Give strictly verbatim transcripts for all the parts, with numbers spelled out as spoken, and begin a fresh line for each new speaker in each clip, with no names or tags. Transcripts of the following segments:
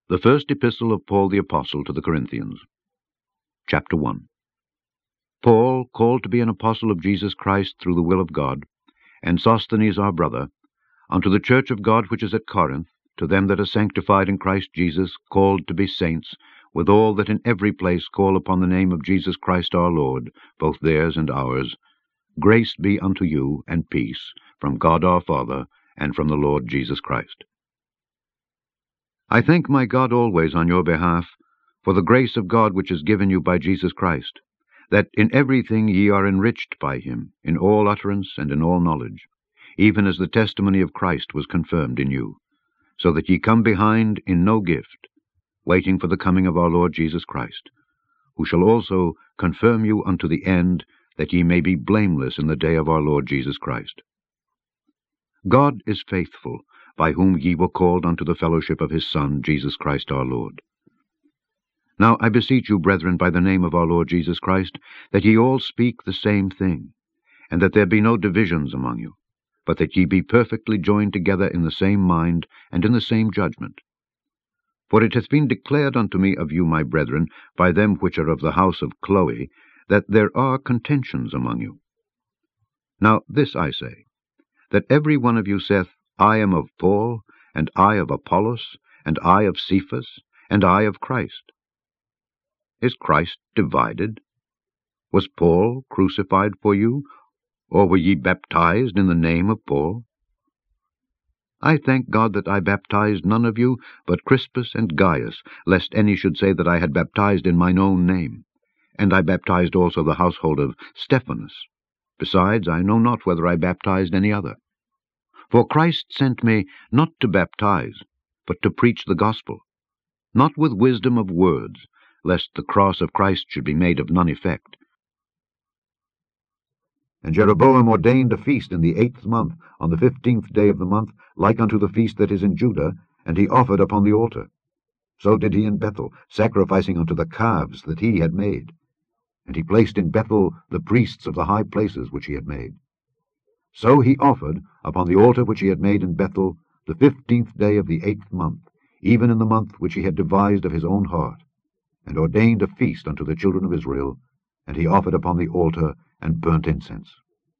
The First Epistle of Paul the Apostle to the Corinthians. Chapter one. Paul, called to be an apostle of Jesus Christ through the will of God, and Sosthenes our brother, unto the church of God which is at Corinth, to them that are sanctified in Christ Jesus, called to be saints, with all that in every place call upon the name of Jesus Christ our Lord, both theirs and ours, grace be unto you, and peace, from God our Father, and from the Lord Jesus Christ. I thank my God always on your behalf, for the grace of God which is given you by Jesus Christ, that in everything ye are enriched by him, in all utterance and in all knowledge, even as the testimony of Christ was confirmed in you, so that ye come behind in no gift, waiting for the coming of our Lord Jesus Christ, who shall also confirm you unto the end, that ye may be blameless in the day of our Lord Jesus Christ. God is faithful, by whom ye were called unto the fellowship of his Son, Jesus Christ our Lord. Now I beseech you, brethren, by the name of our Lord Jesus Christ, that ye all speak the same thing, and that there be no divisions among you, but that ye be perfectly joined together in the same mind and in the same judgment. For it hath been declared unto me of you, my brethren, by them which are of the house of Chloe, that there are contentions among you. Now this I say, that every one of you saith, I am of Paul, and I of Apollos, and I of Cephas, and I of Christ. Is Christ divided? Was Paul crucified for you, or were ye baptized in the name of Paul? I thank God that I baptized none of you but Crispus and Gaius, lest any should say that I had baptized in mine own name. And I baptized also the household of Stephanas. Besides, I know not whether I baptized any other. For Christ sent me not to baptize, but to preach the gospel, not with wisdom of words, lest the cross of Christ should be made of none effect. And Jeroboam ordained a feast in the eighth month, on the fifteenth day of the month, like unto the feast that is in Judah, and he offered upon the altar. So did he in Bethel, sacrificing unto the calves that he had made. And he placed in Bethel the priests of the high places which he had made. So he offered upon the altar which he had made in Bethel the fifteenth day of the eighth month, even in the month which he had devised of his own heart, and ordained a feast unto the children of Israel, and he offered upon the altar and burnt incense.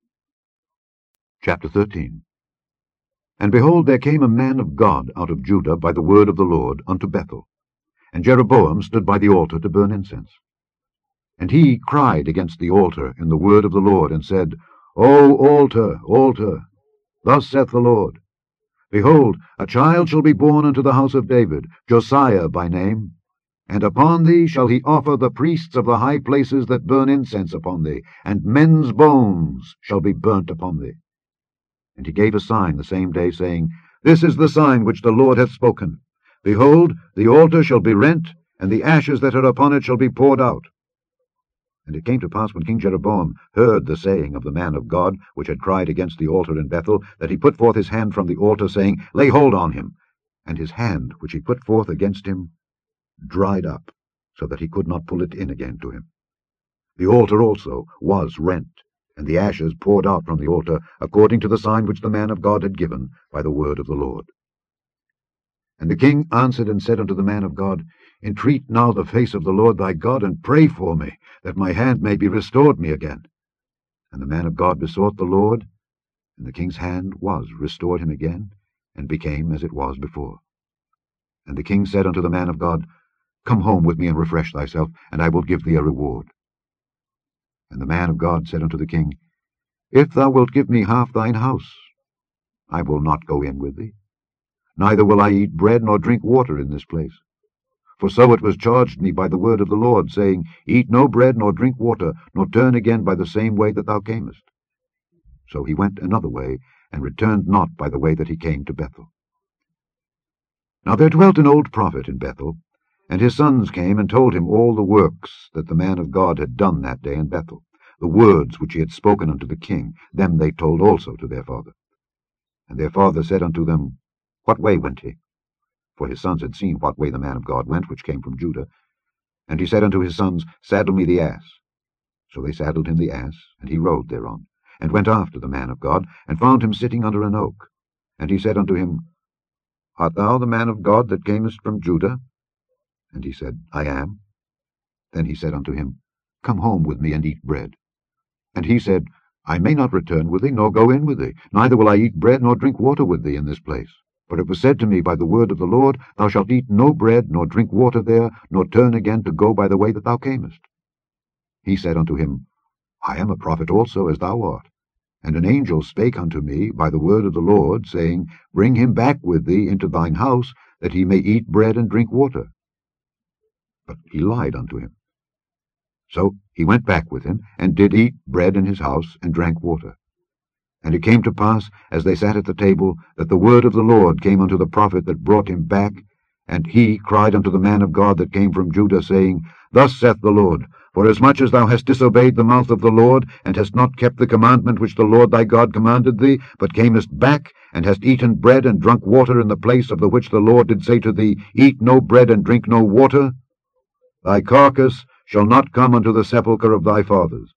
Chapter thirteen. And behold, there came a man of God out of Judah by the word of the Lord unto Bethel, and Jeroboam stood by the altar to burn incense. And he cried against the altar in the word of the Lord, and said, O altar, altar, thus saith the Lord, Behold, a child shall be born unto the house of David, Josiah by name, and upon thee shall he offer the priests of the high places that burn incense upon thee, and men's bones shall be burnt upon thee. And he gave a sign the same day, saying, This is the sign which the Lord hath spoken. Behold, the altar shall be rent, and the ashes that are upon it shall be poured out. And it came to pass, when King Jeroboam heard the saying of the man of God, which had cried against the altar in Bethel, that he put forth his hand from the altar, saying, Lay hold on him. And his hand, which he put forth against him, dried up, so that he could not pull it in again to him. The altar also was rent, and the ashes poured out from the altar, according to the sign which the man of God had given by the word of the Lord. And the king answered and said unto the man of God, Entreat now the face of the Lord thy God, and pray for me, that my hand may be restored me again. And the man of God besought the Lord, and the king's hand was restored him again, and became as it was before. And the king said unto the man of God, Come home with me and refresh thyself, and I will give thee a reward. And the man of God said unto the king, If thou wilt give me half thine house, I will not go in with thee. Neither will I eat bread nor drink water in this place. For so it was charged me by the word of the Lord, saying, Eat no bread nor drink water, nor turn again by the same way that thou camest. So he went another way, and returned not by the way that he came to Bethel. Now there dwelt an old prophet in Bethel, and his sons came and told him all the works that the man of God had done that day in Bethel, the words which he had spoken unto the king, them they told also to their father. And their father said unto them, What way went he? For his sons had seen what way the man of God went, which came from Judah. And he said unto his sons, Saddle me the ass. So they saddled him the ass, and he rode thereon, and went after the man of God, and found him sitting under an oak. And he said unto him, Art thou the man of God that camest from Judah? And he said, I am. Then he said unto him, Come home with me, and eat bread. And he said, I may not return with thee, nor go in with thee, neither will I eat bread nor drink water with thee in this place. For it was said to me by the word of the Lord, Thou shalt eat no bread, nor drink water there, nor turn again to go by the way that thou camest. He said unto him, I am a prophet also, as thou art. And an angel spake unto me by the word of the Lord, saying, Bring him back with thee into thine house, that he may eat bread and drink water. But he lied unto him. So he went back with him, and did eat bread in his house, and drank water. And it came to pass, as they sat at the table, that the word of the Lord came unto the prophet that brought him back, and he cried unto the man of God that came from Judah, saying, Thus saith the Lord, Forasmuch as thou hast disobeyed the mouth of the Lord, and hast not kept the commandment which the Lord thy God commanded thee, but camest back, and hast eaten bread and drunk water in the place of the which the Lord did say to thee, Eat no bread and drink no water, thy carcass shall not come unto the sepulchre of thy fathers.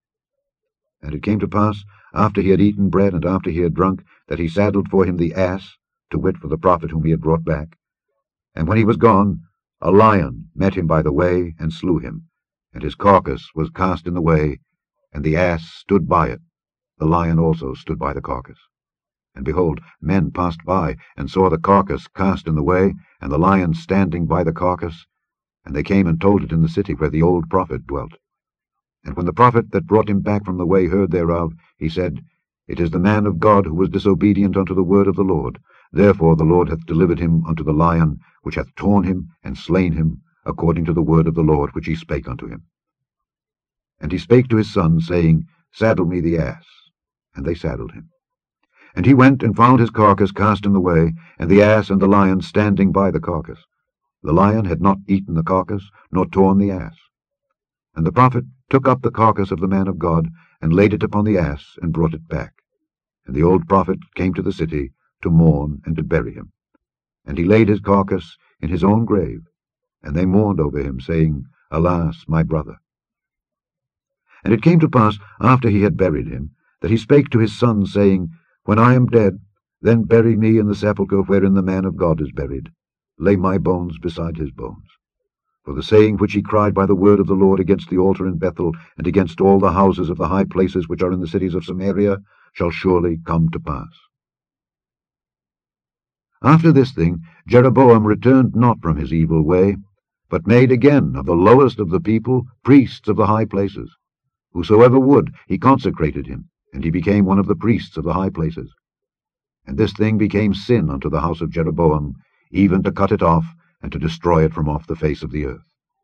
And it came to pass, after he had eaten bread, and after he had drunk, that he saddled for him the ass, to wit, for the prophet whom he had brought back. And when he was gone, a lion met him by the way, and slew him. And his carcass was cast in the way, and the ass stood by it. The lion also stood by the carcass. And behold, men passed by, and saw the carcass cast in the way, and the lion standing by the carcass. And they came and told it in the city where the old prophet dwelt. And when the prophet that brought him back from the way heard thereof, he said, It is the man of God who was disobedient unto the word of the Lord. Therefore the Lord hath delivered him unto the lion, which hath torn him and slain him, according to the word of the Lord which he spake unto him. And he spake to his son, saying, Saddle me the ass. And they saddled him. And he went and found his carcass cast in the way, and the ass and the lion standing by the carcass. The lion had not eaten the carcass, nor torn the ass. And the prophet took up the carcass of the man of God, and laid it upon the ass, and brought it back. And the old prophet came to the city to mourn and to bury him. And he laid his carcass in his own grave, and they mourned over him, saying, Alas, my brother. And it came to pass, after he had buried him, that he spake to his son, saying, When I am dead, then bury me in the sepulchre wherein the man of God is buried. Lay my bones beside his bones. For the saying which he cried by the word of the Lord against the altar in Bethel, and against all the houses of the high places which are in the cities of Samaria, shall surely come to pass. After this thing Jeroboam returned not from his evil way, but made again of the lowest of the people priests of the high places. Whosoever would, he consecrated him, and he became one of the priests of the high places. And this thing became sin unto the house of Jeroboam, even to cut it off, and to destroy it from off the face of the earth.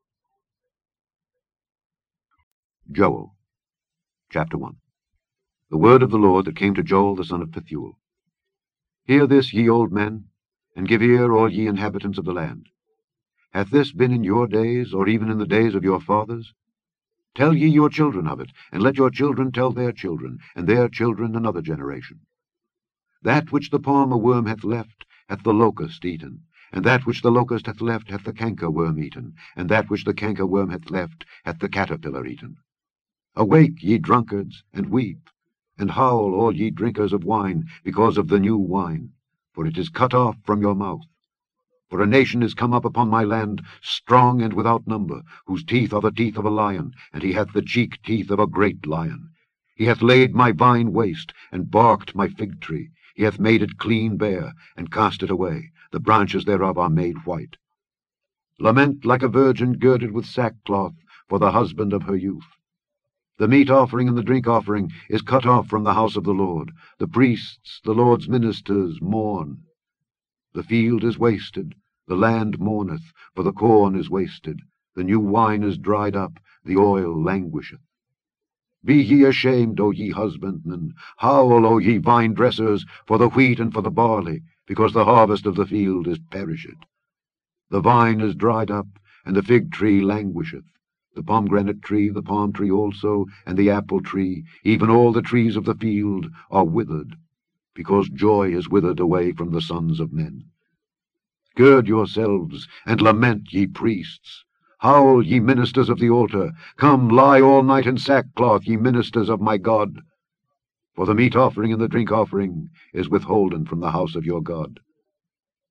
Joel chapter one. The word of the Lord that came to Joel the son of Pethuel. Hear this, ye old men, and give ear, all ye inhabitants of the land. Hath this been in your days, or even in the days of your fathers? Tell ye your children of it, and let your children tell their children, and their children another generation. That which the palmer worm hath left hath the locust eaten, and that which the locust hath left hath the cankerworm eaten, and that which the cankerworm hath left hath the caterpillar eaten. Awake, ye drunkards, and weep, and howl, all ye drinkers of wine, because of the new wine, for it is cut off from your mouth. For a nation is come up upon my land, strong and without number, whose teeth are the teeth of a lion, and he hath the cheek teeth of a great lion. He hath laid my vine waste, and barked my fig tree. He hath made it clean bare, and cast it away. The branches thereof are made white. Lament like a virgin girded with sackcloth for the husband of her youth. The meat offering and the drink offering is cut off from the house of the Lord. The priests, the Lord's ministers, mourn. The field is wasted, the land mourneth, for the corn is wasted. The new wine is dried up, the oil languisheth. Be ye ashamed, O ye husbandmen, howl, O ye vine-dressers, for the wheat and for the barley, because the harvest of the field is perished. The vine is dried up, and the fig tree languisheth, the pomegranate tree, the palm tree also, and the apple tree, even all the trees of the field, are withered, because joy is withered away from the sons of men. Gird yourselves, and lament, ye priests. Howl, ye ministers of the altar. Come, lie all night in sackcloth, ye ministers of my God. For the meat offering and the drink offering is withholden from the house of your God.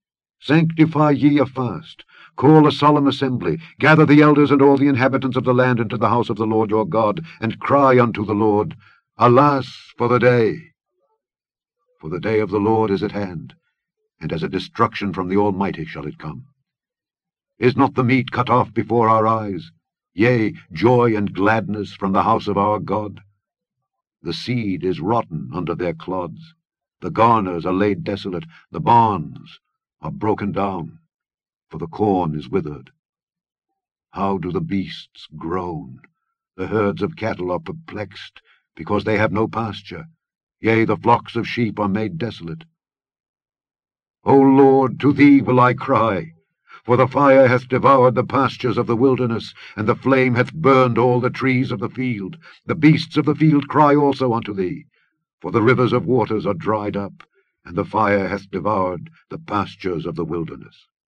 Sanctify ye a fast, call a solemn assembly, gather the elders and all the inhabitants of the land into the house of the Lord your God, and cry unto the Lord, Alas for the day! For the day of the Lord is at hand, and as a destruction from the Almighty shall it come. Is not the meat cut off before our eyes? Yea, joy and gladness from the house of our God? The seed is rotten under their clods, the garners are laid desolate, the barns are broken down, for the corn is withered. How do the beasts groan? The herds of cattle are perplexed, because they have no pasture. Yea, the flocks of sheep are made desolate. O Lord, to thee will I cry, for the fire hath devoured the pastures of the wilderness, and the flame hath burned all the trees of the field. The beasts of the field cry also unto thee, for the rivers of waters are dried up, and the fire hath devoured the pastures of the wilderness.